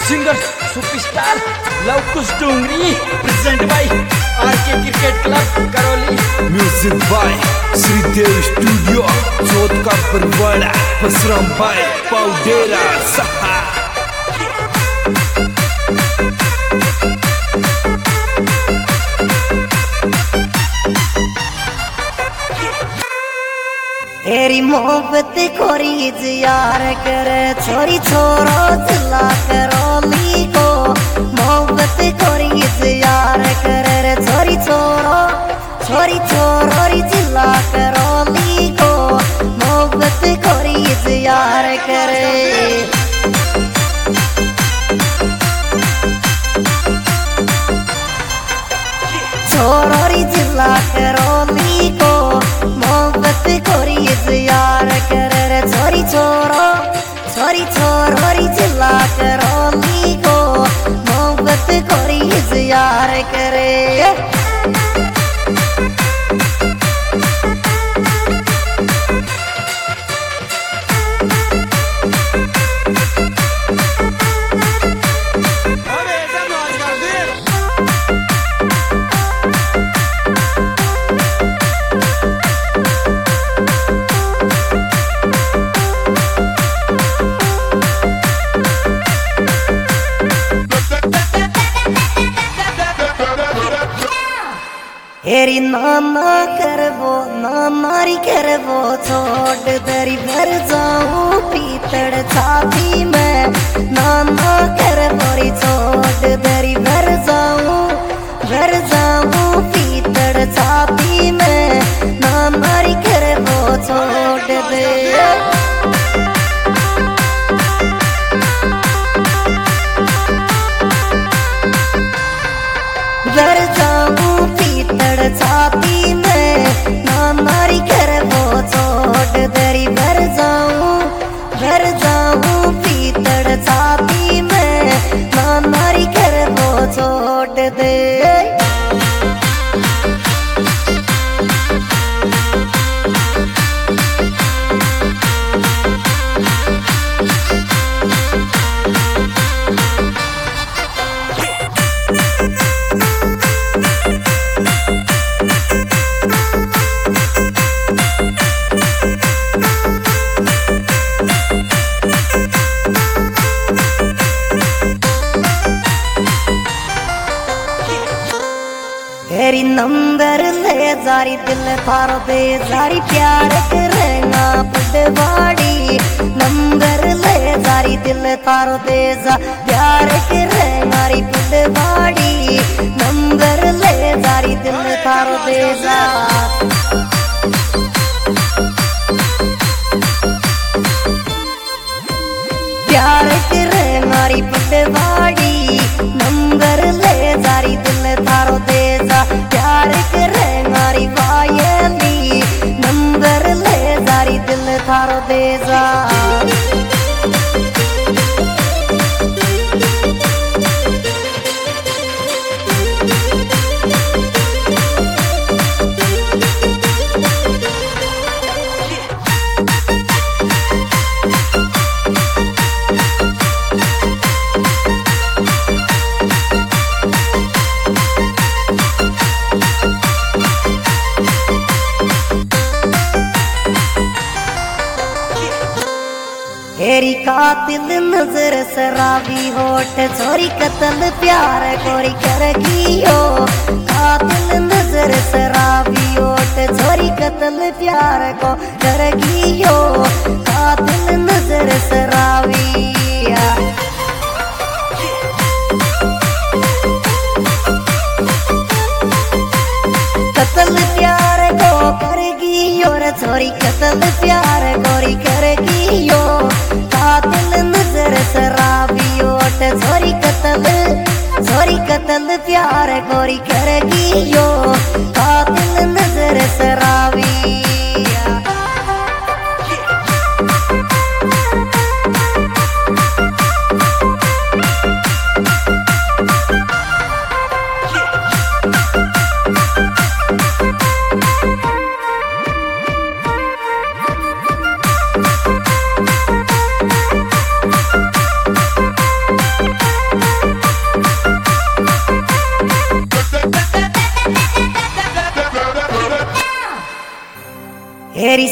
Singer superstar Lavkush Dongri present by RK cricket club Karauli. Music by Shridev studio Chauth का परवाड़ा बसराम भाई पाउडेरा सहा। तेरी मोहब्बत खोरी यार करे छोरी छोरो जिला करौली को। मोहब्बत खोरी यार करे छोरी छोरो जिला करौली को। मोहब्बत खोरी यार करे छोरोरी जिला करौली को। मोहब्बत खोरी यार करे छोरी छोरोरी जिला करौली को। मोहब्बत खोरी यार करे तेरी नाना नारी करबो छोड़ दरी भर जाऊं पीतड़ छाती में। नाना करबोरी छोड़ दरी भर जाऊं पीतड़ छाती में। नारी करबो छोड़ दे भर जाऊं पीतड़ छाती में। नारी करबो छोड़ दरी भर जाऊं पीतड़ छाती में। नारी करबो छोड़ दे तेरी नंबर ले जारी दिल थारो दे जारी प्यार करेगा पटवाड़ी। नंबर ले जारी दिल थारो दे जा प्यार करेगा री पटवाड़ी। नंबर ले जारी दिल थारो दे जा प्यार करेगा री पटवाड़ी। नंबर ले जारी दिल थारो दे जा प्यार करेगा री वायली। नंबर ले जारी दिल थारो दे जा तेरी कातिल नजर शराबी होठ छोरी कत्ल प्यार कोरी करगी हो। कातिल नजर शराबी होठ छोरी कत्ल प्यार को करगी हो। कातिल नजर शराबी कत्ल प्यार को करगी और छोरी कत्ल प्यार कोरी करगी हो। कातिल नजर शराबी होठ छोरी कत्ल प्यार कोरी करगी हो। कातिल नजर शराबी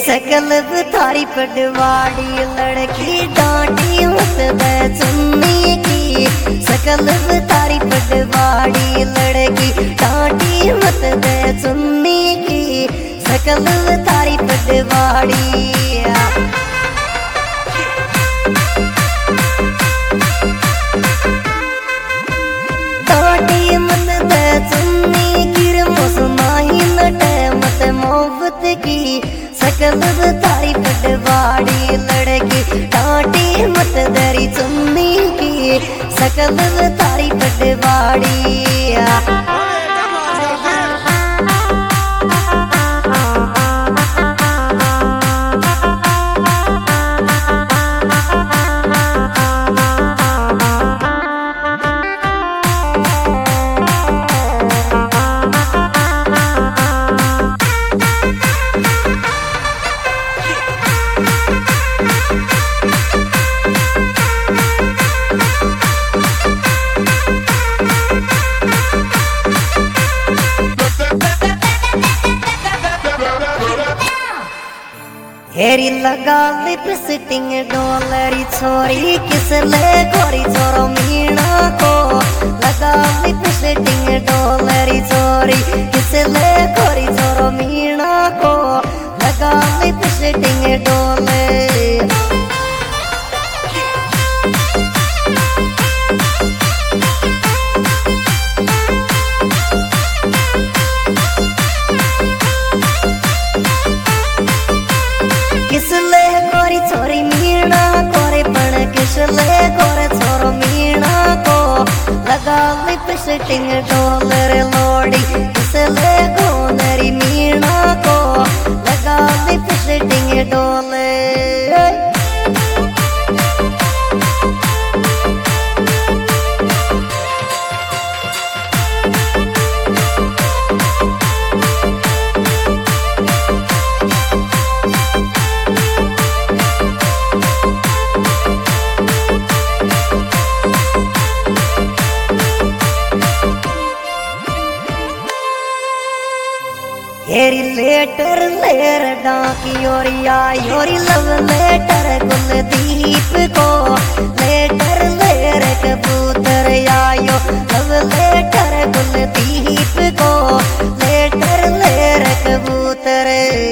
सकल थारी पटवाड़ी लड़की डांटी मत दे चुन्नी की, सकल थारी पटवाड़ी लड़की डांटी मत दे चुन्नी की, सकल थारी पटवाड़ी। डांटी मत दे चुन्नी की मुसमाही नटे मत मोहब्बत की, सकल थारी पटवाड़ी लड़की डांटी मत दरी चुन्नी की, सकल थारी पटवाड़ी। हेरी लगा लिपस्टिंग डॉलरी छोरी किस ले गोरी छोरो मीणा को, लगा लिपस्टिंग डॉलरी छोरी किस ले गोरी छोरो मीणा को, लगा लिपस्टिंग डॉलरी। किसले गोरी छोरी मीणा कोरे पण किसले गोरे छोरो मीणा को, लगा लिपस्टिंग डॉलर लोड़ी किसले गोनरी मीणा को, लगा लिपस्टिंग डॉलर। हेरी लेटर लेर डाकी ओरिया योरी लव लेटर कुलदीप को, लेटर लेर कबूतर आयो लव लेटर कुलदीप को, लेटर लेर कबूतर।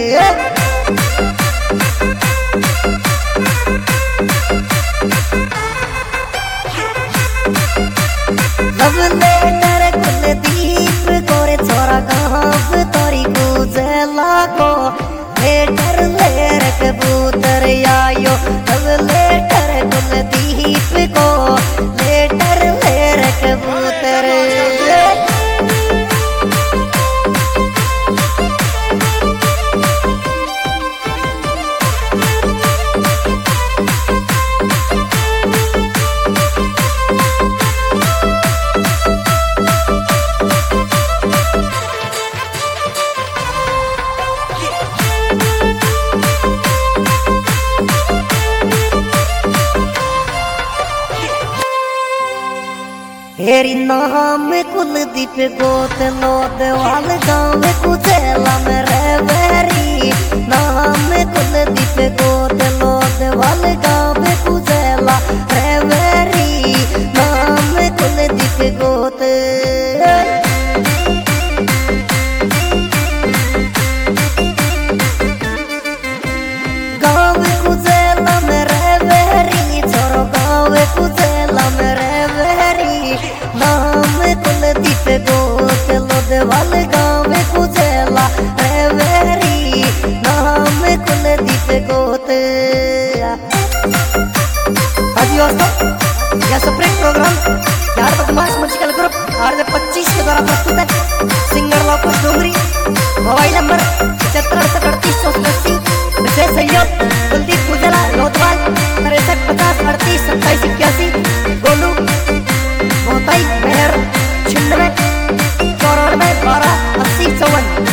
लव लेटर कुलदीप गोरे छोरा गाँव तोरी गुजला को, लेटर लेर कबूतर आयो लव लेटर कुलदीप को, लेटर लेर कबूतर। हेरी नाम कुलदीप गोत लोद वाल गाँव कुचेला में रेवेरी, नाम कुलदीप गोत लोद वाल गाँव कुचेला रेवेरी, नाम कुलदीप गोत। गाँव कुचेला में रेवेरी छोरो गाँव कुचेला में रेवेरी, नाम कुलदीप गोत लोदवाल गाँव कुचेला रेवेरी, नाम कुलदीप गोत। हाजी दोस्तों, यह सेपरेट प्रोग्राम यार बदमाश म्यूजिकल ग्रुप RJ25 के द्वारा प्रस्तुत है। Singer Lavkush Dongri, mobile number 7538 विशेष सहयोग कुलदीप गुजला लोदवाल 6350382781, गोलू मोताई मेहर 96 94 12 80 54।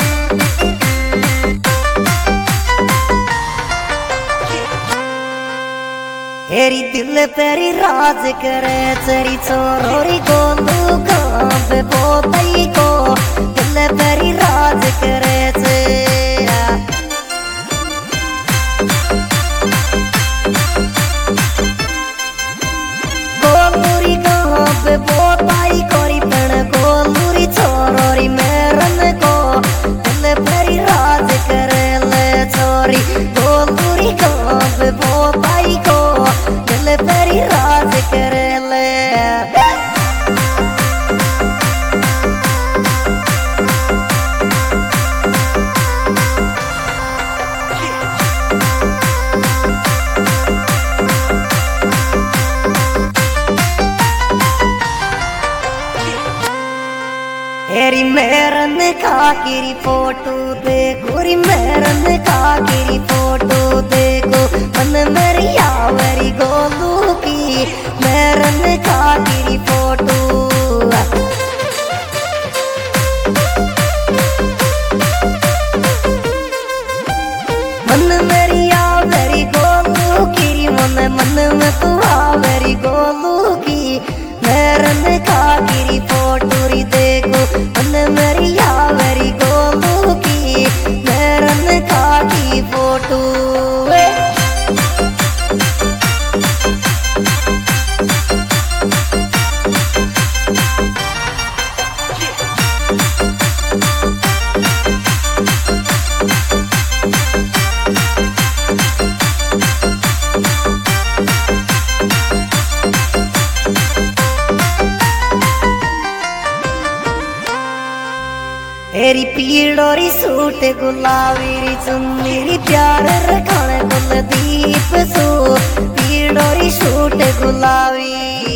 हेरी दिल पेरी राज करे चरी छोरोरी गोलू गाँव बोतई को, दिल पेरी राज करे काकी फोटो देखो री मेरन काकी फोटो देखो मन मेरी यावरी गोलू की मेरन काकी फोटो मन मेरी यावरी गोलू की मन में तू आवरी गोलू की मेरन काकी फोटो री देखो मन मेरी यावरी गोलू की मेरन काकी फोटो तेरी पीड़ोरी सूट गुलाबी री चुन्नी री प्यार रखण कुलदीप सो पीड़ोरी सूट गुलाबी